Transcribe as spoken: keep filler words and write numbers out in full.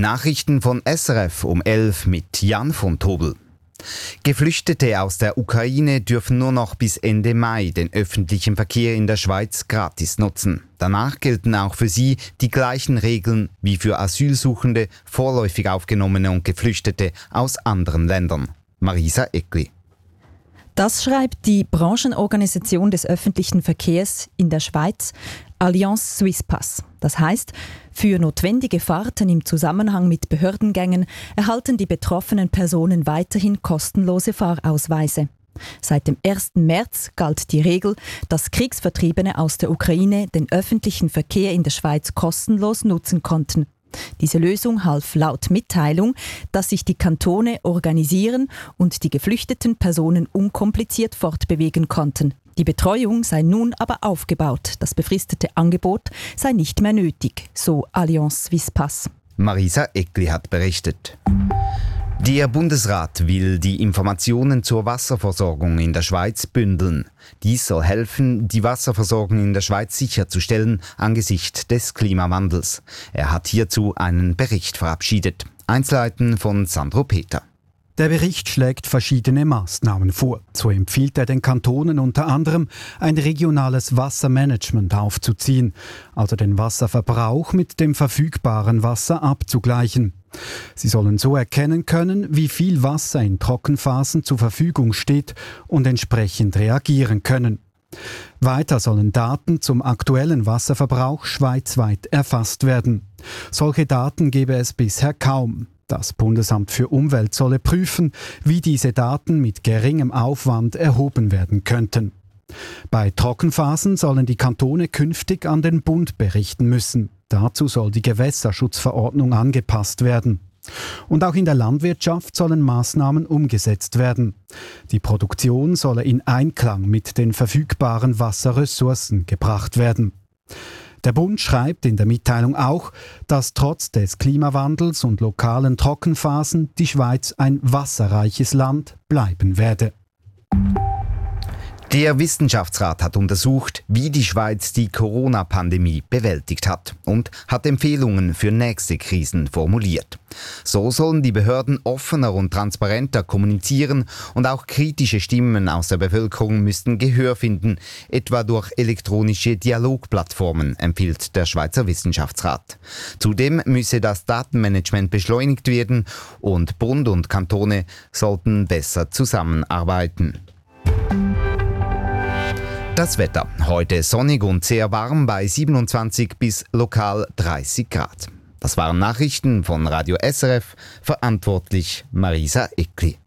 Nachrichten von S R F um elf mit Jan von Tobel. Geflüchtete aus der Ukraine dürfen nur noch bis Ende Mai den öffentlichen Verkehr in der Schweiz gratis nutzen. Danach gelten auch für sie die gleichen Regeln wie für Asylsuchende, vorläufig Aufgenommene und Geflüchtete aus anderen Ländern. Marisa Eckli. Das schreibt die Branchenorganisation des öffentlichen Verkehrs in der Schweiz, Allianz Swisspass. Das heißt, für notwendige Fahrten im Zusammenhang mit Behördengängen erhalten die betroffenen Personen weiterhin kostenlose Fahrausweise. Seit dem ersten März galt die Regel, dass Kriegsvertriebene aus der Ukraine den öffentlichen Verkehr in der Schweiz kostenlos nutzen konnten. Diese Lösung half laut Mitteilung, dass sich die Kantone organisieren und die geflüchteten Personen unkompliziert fortbewegen konnten. Die Betreuung sei nun aber aufgebaut. Das befristete Angebot sei nicht mehr nötig, so Allianz Swisspass. Marisa Eckli hat berichtet. Der Bundesrat will die Informationen zur Wasserversorgung in der Schweiz bündeln. Dies soll helfen, die Wasserversorgung in der Schweiz sicherzustellen angesichts des Klimawandels. Er hat hierzu einen Bericht verabschiedet. Einzelheiten von Sandro Peter. Der Bericht schlägt verschiedene Maßnahmen vor. So empfiehlt er den Kantonen unter anderem, ein regionales Wassermanagement aufzuziehen, also den Wasserverbrauch mit dem verfügbaren Wasser abzugleichen. Sie sollen so erkennen können, wie viel Wasser in Trockenphasen zur Verfügung steht und entsprechend reagieren können. Weiter sollen Daten zum aktuellen Wasserverbrauch schweizweit erfasst werden. Solche Daten gebe es bisher kaum. Das Bundesamt für Umwelt solle prüfen, wie diese Daten mit geringem Aufwand erhoben werden könnten. Bei Trockenphasen sollen die Kantone künftig an den Bund berichten müssen. Dazu soll die Gewässerschutzverordnung angepasst werden. Und auch in der Landwirtschaft sollen Maßnahmen umgesetzt werden. Die Produktion solle in Einklang mit den verfügbaren Wasserressourcen gebracht werden. Der Bund schreibt in der Mitteilung auch, dass trotz des Klimawandels und lokalen Trockenphasen die Schweiz ein wasserreiches Land bleiben werde. Der Wissenschaftsrat hat untersucht, wie die Schweiz die Corona-Pandemie bewältigt hat und hat Empfehlungen für nächste Krisen formuliert. So sollen die Behörden offener und transparenter kommunizieren und auch kritische Stimmen aus der Bevölkerung müssten Gehör finden, etwa durch elektronische Dialogplattformen, empfiehlt der Schweizer Wissenschaftsrat. Zudem müsse das Datenmanagement beschleunigt werden und Bund und Kantone sollten besser zusammenarbeiten. Das Wetter. Heute sonnig und sehr warm bei siebenundzwanzig bis lokal dreißig Grad. Das waren Nachrichten von Radio S R F, verantwortlich Marisa Eckli.